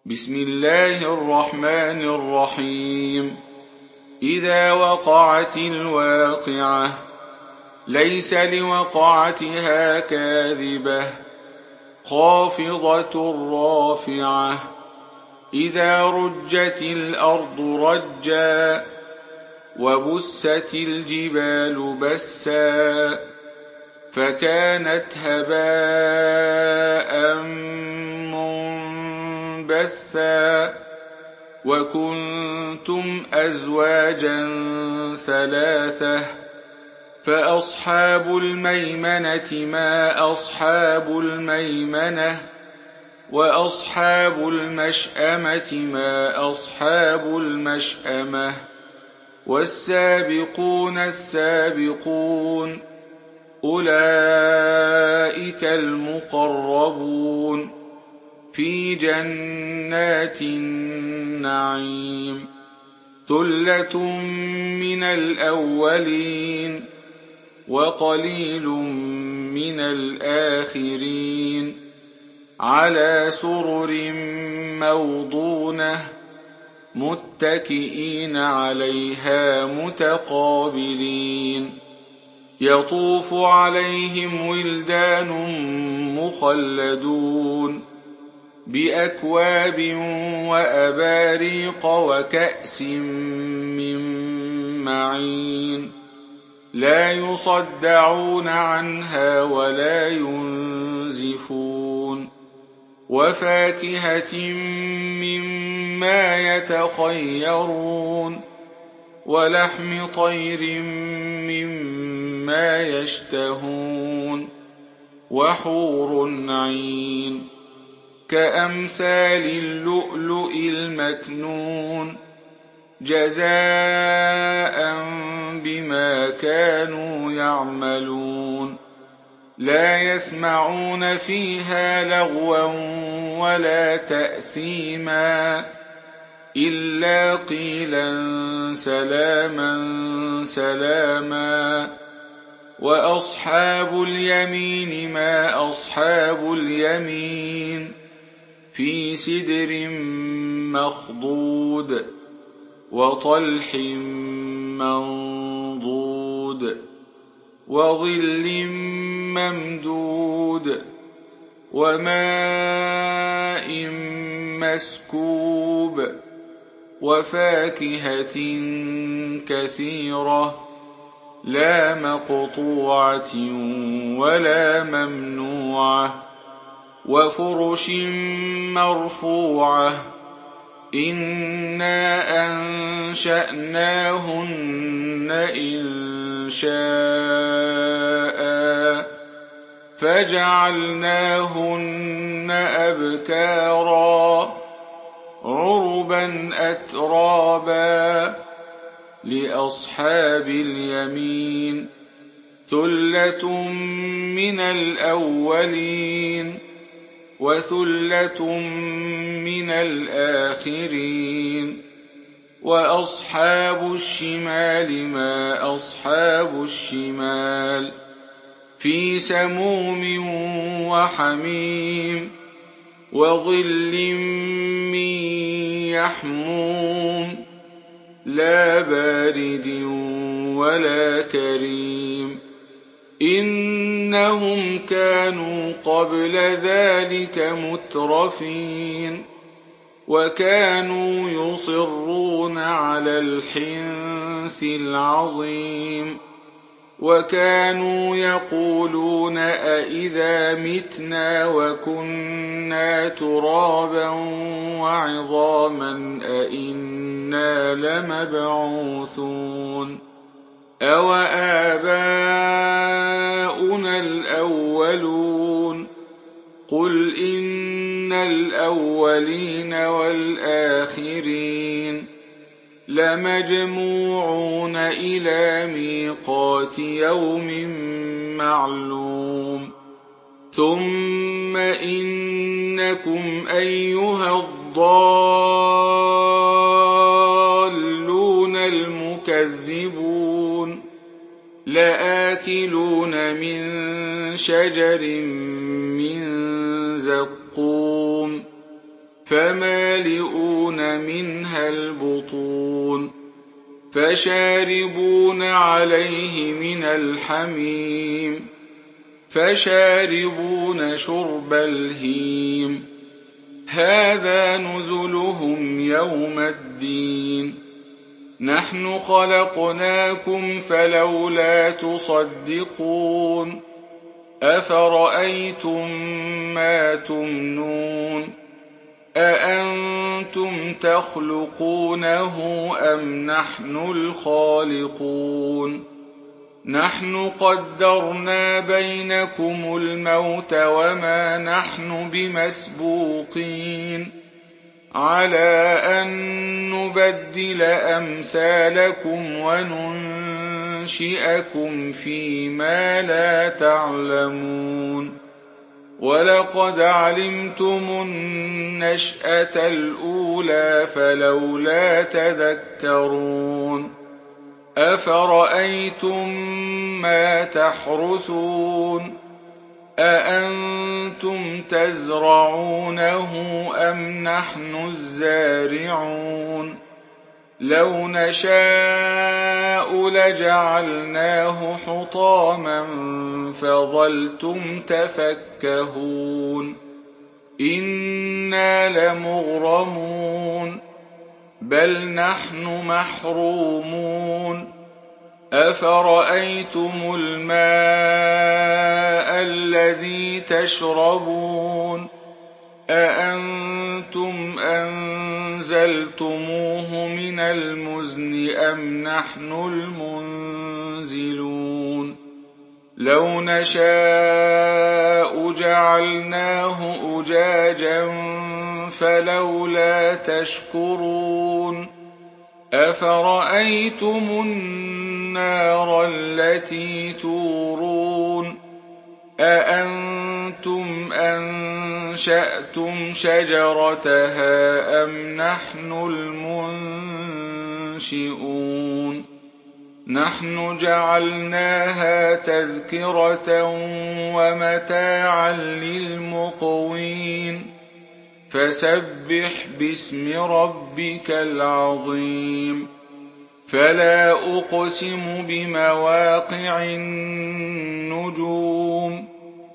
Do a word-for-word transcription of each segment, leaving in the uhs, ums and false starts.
بسم الله الرحمن الرحيم إذا وقعت الواقعة ليس لوقعتها كاذبة خافضة رافعة إذا رجت الأرض رجا وبست الجبال بسا فكانت هباء منبثا وكنتم أزواجا ثلاثة فأصحاب الميمنة ما أصحاب الميمنة وأصحاب المشأمة ما أصحاب المشأمة والسابقون السابقون أولئك المقربون في جنات النعيم ثلة من الأولين وقليل من الآخرين على سرر موضونة متكئين عليها متقابلين يطوف عليهم ولدان مخلدون بأكواب وأباريق وكأس من معين لا يصدعون عنها ولا ينزفون وفاكهة مما يتخيرون ولحم طير مما يشتهون وحور عين كأمثال اللؤلؤ المكنون جزاء بما كانوا يعملون لا يسمعون فيها لغوا ولا تأثيما إلا قيلا سلاما سلاما وأصحاب اليمين ما أصحاب اليمين في سدر مخضود وطلح منضود وظل ممدود وماء مسكوب وفاكهة كثيرة لا مقطوعة ولا ممنوعة وفرش مرفوعة إنا أنشأناهن إنشاء فجعلناهن أبكارا عربا أترابا لأصحاب اليمين ثلة من الأولين وثلة من الآخرين وأصحاب الشمال ما أصحاب الشمال في سموم وحميم وظل من يحموم لا بارد ولا كريم إنهم كانوا قبل ذلك مترفين وكانوا يصرون على الحنث العظيم وكانوا يقولون أئذا متنا وكنا ترابا وعظاما أئنا لمبعوثون أوآباؤنا الأولون قل إن الأولين والآخرين لمجموعون إلى ميقات يوم معلوم ثم إنكم أيها الضالون المكذبون لآكلون من شجر من زقوم فمالئون منها البطون فشاربون عليه من الحميم فشاربون شرب الهيم هذا نزلهم يوم الدين نحن خلقناكم فلولا تصدقون أفرأيتم ما تمنون أأنتم تخلقونه أم نحن الخالقون نحن قدرنا بينكم الموت وما نحن بمسبوقين على أن نبدل أمثالكم وننشئكم فيما لا تعلمون ولقد علمتم النشأة الأولى فلولا تذكرون أفرأيتم ما تحرثون أأنتم تزرعونه أم نحن الزارعون لو نشاء لجعلناه حطاما فظلتم تفكهون إنا لمغرمون بل نحن محرومون أفرأيتم الماء الذي تشربون أأنتم أنزلتموه من المزن أم نحن المنزلون لو نشاء جعلناه أجاجا فلولا تشكرون أفرأيتم النار التي تورون أأنتم أنشأتم شجرتها أم نحن المنشئون نحن جعلناها تذكرة ومتاعا للمقوين فسبح باسم ربك العظيم فلا أقسم بمواقع النجوم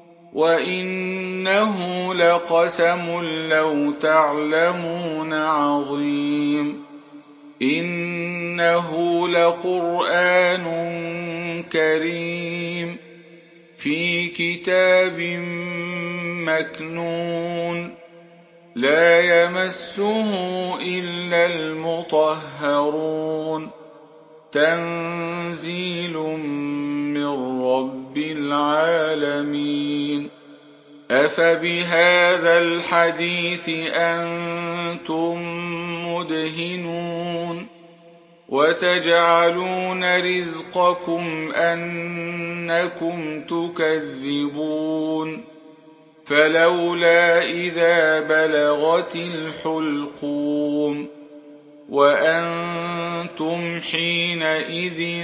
وإنه لقسم لو تعلمون عظيم إنه لقرآن كريم في كتاب مكنون لا يمسه إلا المطهرون تنزيل من رب العالمين أفبهذا الحديث أنتم مدهنون وتجعلون رزقكم أنكم تكذبون فلولا إذا بلغت الحلقوم وأنتم حينئذ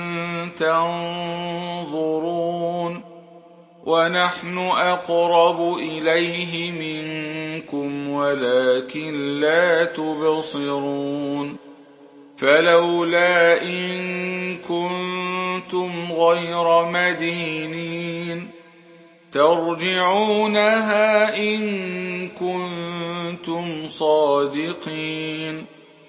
تنظرون ونحن أقرب إليه منكم ولكن لا تبصرون فلولا إن كنتم غير مدينين ترجعونها إن كنتم صادقين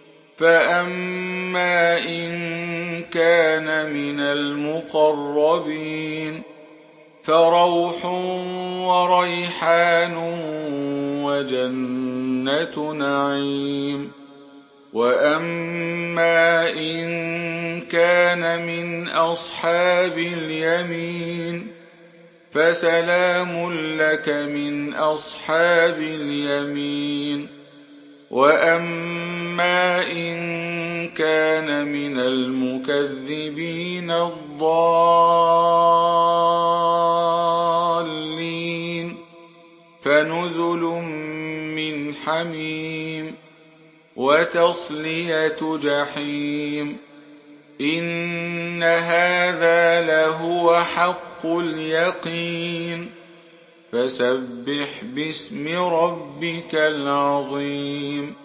فأما إن كان من المقربين فروح وريحان وجنة نعيم وأما إن كان من أصحاب اليمين فسلام لك من أصحاب اليمين وأما إن كان من المكذبين الضالين فنزل من حميم وتصلية جحيم إن هذا لهو حق اليقين فسبح باسم ربك العظيم